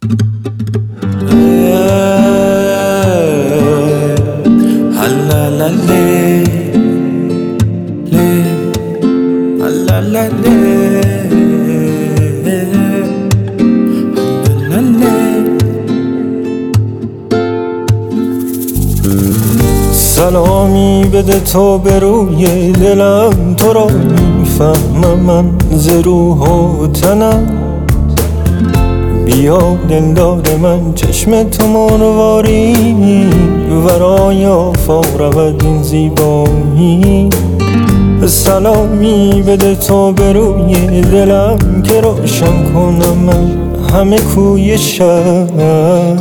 سلامی بده تو به روی دلم، تو را میفهمم من ز روح و تنم. بیا دلدار من چشم تو مرواری، ورای آفاق رود این زیبایی. سلامی بده تو به روی دلم که روشن کنم من همه کوی شهر.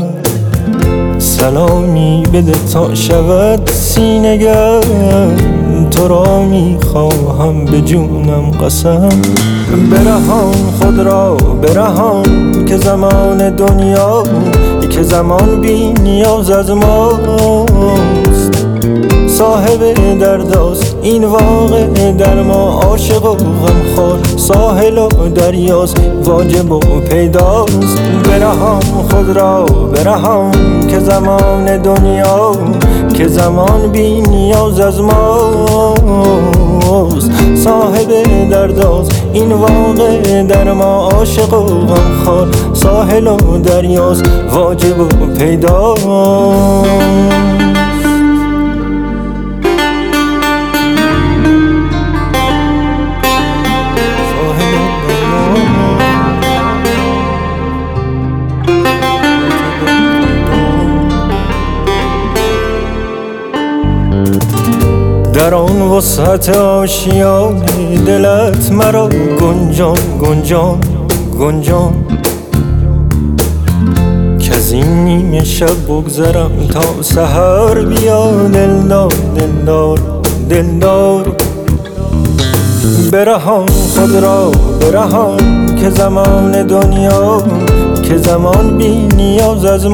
سلامی بده تا شود سینه گرم، تو را میخواهم به جونم قسم. برهان خود را برهان که زمان دنیا، که زمان بی نیاز از ماست. صاحب درداست این واقع در ما، عاشق و غمخوار ساحل و دریاست، واجب و پیداست. برهان خود را برهان که زمان دنیا، که زمان بی نیاز از ماست. صاحب درداست این واقع در ما، عاشق و غمخوار ساحل و دریاست، واجب و پیداست. در آن وسعت آشیان دلت مرا گنجان گنجان گنجان، که از این نیمه شب بگذرم تا سحر. بیا دلدار دلدار دلدار، برهان خود را برهان که زمان دنیا، که زمان بی نیاز از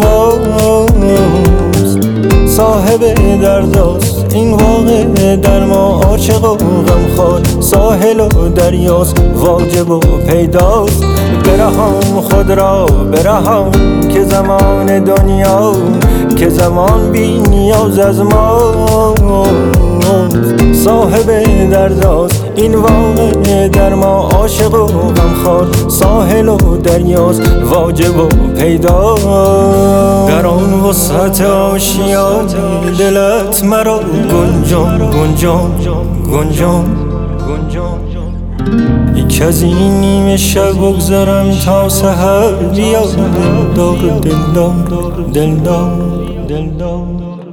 ماست. صاحب درداست این واقع در ما، عاشق و غمخوار ساحل و دریاست، واجب و پیداست. برهان خود را برهان که زمان دنیا، که زمان بی نیاز از ماست. صاحب درداست این واقع در ما، عاشق و غمخوار ساحل و دریاست، واجب و پیداست. در آن وسعت آشیان دلت مرا گنجان گنجان گنجان گنجان، یک از این نیمه شب بگذرم تا سحر. بیا دلدار دلدار دلدار دلدار.